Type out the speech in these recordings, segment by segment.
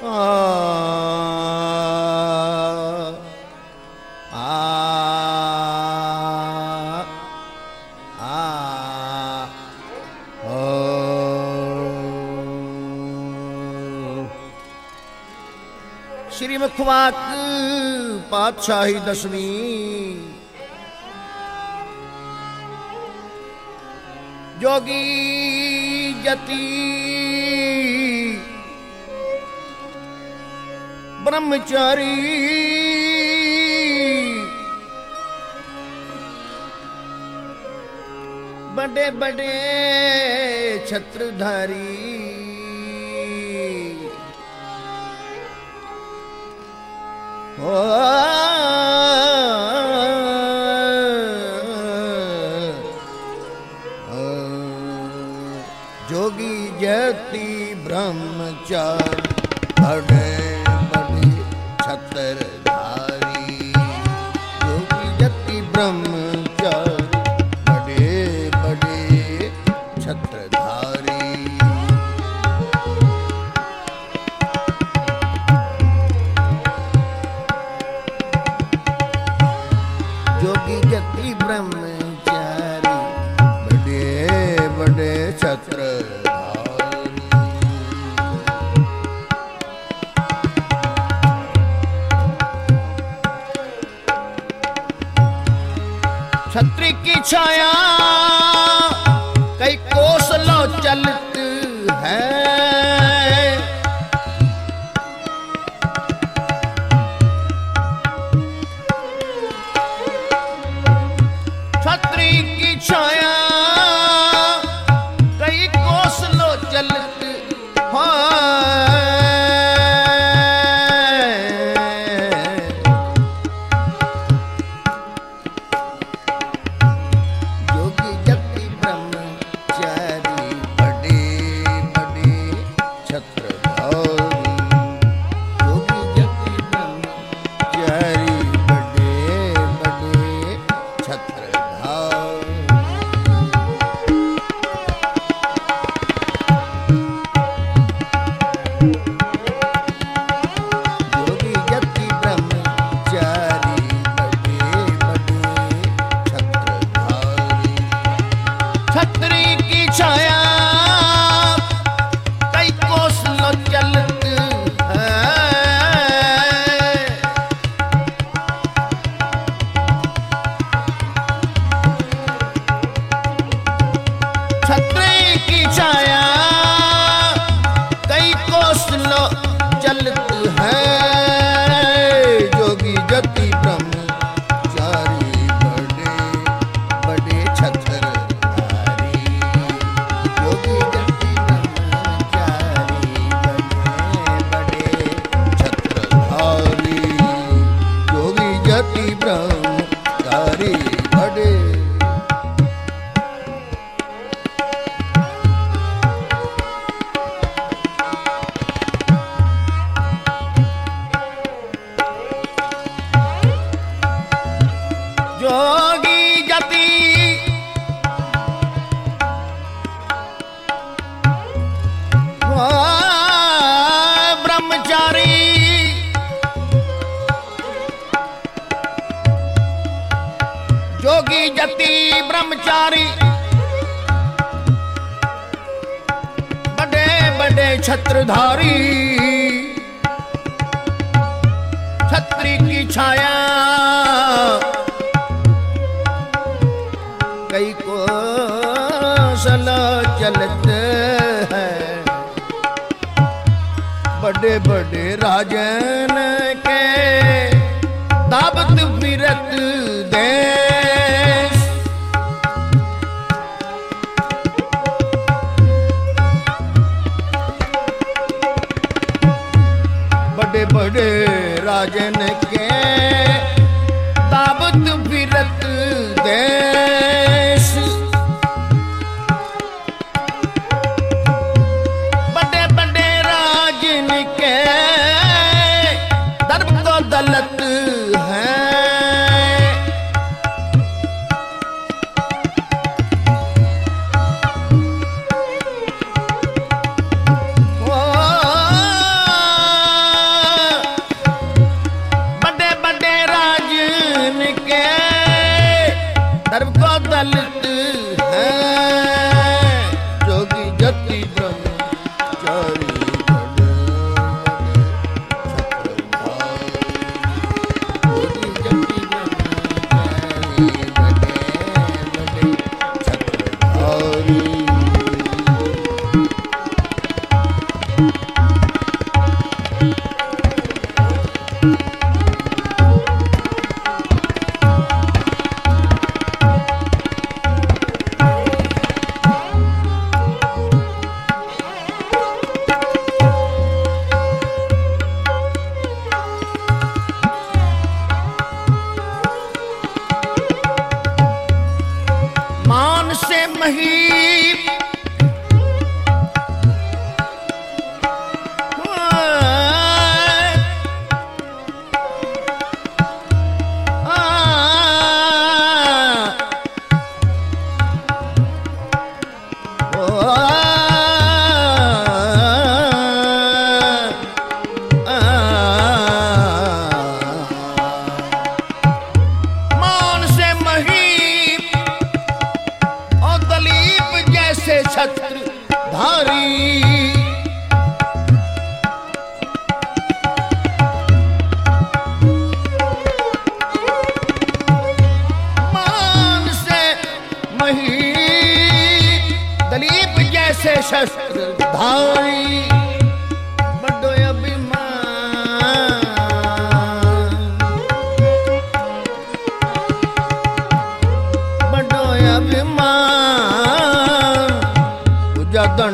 श्री मुखवाक पातशाही दसवीं जोगी जति ब्रह्मचारी बड़े बड़े छत्रधारी जोगी जति ब्रह्मचारी बड़े बड़े छत्रधारी जोगी जति ब्रह्मचारी बड़े बड़े छत्रधारी जोगी जति ब्रह्मचारी बड़े बड़े छत्रधारी छत्री की छाया कई कोसलों चलत है छत्री की छाया कई कोसलों चलत है जोगी जति ब्रह्मचारी बड़े बड़े छत्रधारी जोगी जति ब्रह्मचारी बड़े बड़े छत्रधारी जोगी जति ब्रह्मचारी बड़े बड़े छत्रधारी छत्री की छाया कई कोसलों चलत है छत्री की छाया कई कोसलों चलत है जोगी जति ब्रह्मचारी बड़े बड़े छत्रधारी जोगी जति ब्रह्मचारी बड़े बड़े छत्रधारी जोगी जति ब्रह्मचारी बड़े जोगी जति ब्रह्मचारी जोगी जति ब्रह्मचारी बड़े बड़े छत्रधारी छत्री की छाया कई कोसलों चलत है बड़े बड़े राजन के दावत फिरत देश बड़े बड़े राजन के दावत फिरत देश बड़े बड़े राजन के दर्ब को दलत है ओ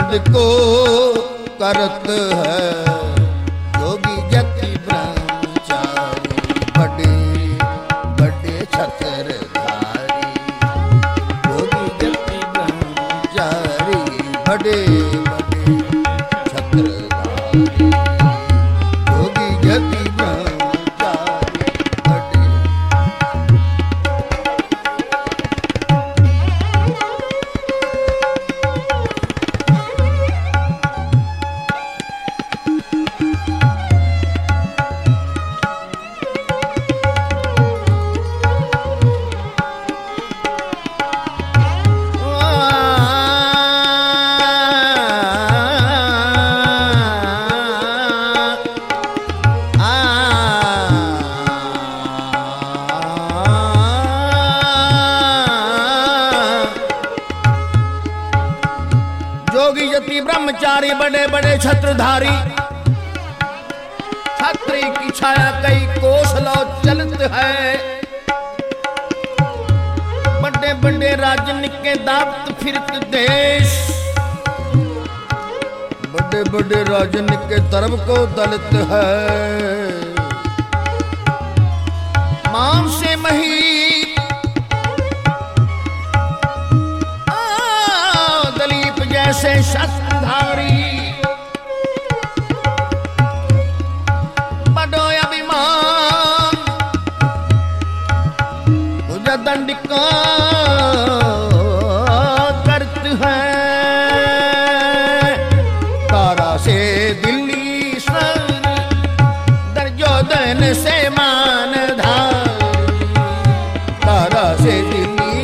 दर्द को करत है। योगी जति ब्रह्मचारी बड़े बड़े छत्रधारी। योगी जति ब्रह्मचारी बड़े बड़े छत्रधारी। योगी जति ब्रह्मचारी बड़े। योगी जति ब्रह्मचारी बड़े बड़े छत्रधारी। छत्री की छाया कई कोस लो चलत है। बड़े बड़े राजन के दावत फिरत देश। बड़े बड़े राजन के तरफ को दलित है। माम से मही जैसे शस्त्रधारी। बड़ो अभिमान पूजा दंड का करत है। तारा से दिल्ली सर दर्जोदन से मान धारी। तारा से दिल्ली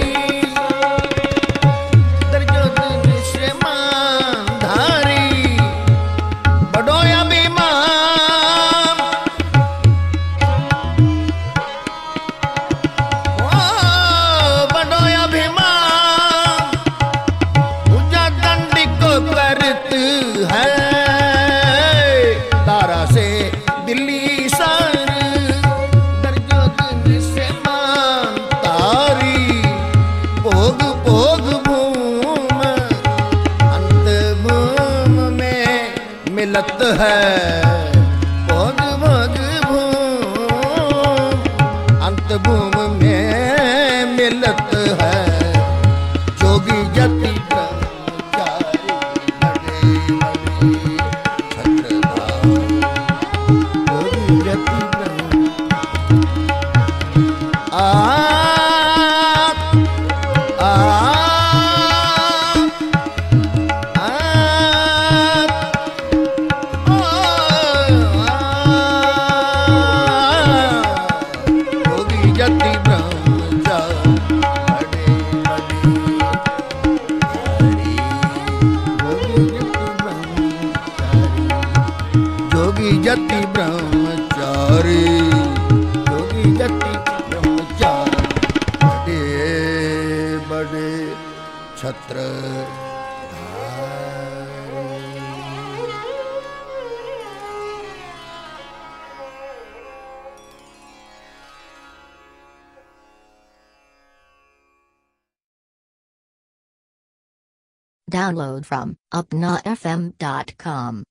मिलत है। भोग भोग भूम अंत भूम में मिलत है। जोगी जति ब्रह्मचारी बड़े बड़े छत्रधारी। जोगी जति जति ब्रह्मचारी। योगी जति ब्रह्मचारी बड़े बड़े छत्रधारी। Download from upnafm.com.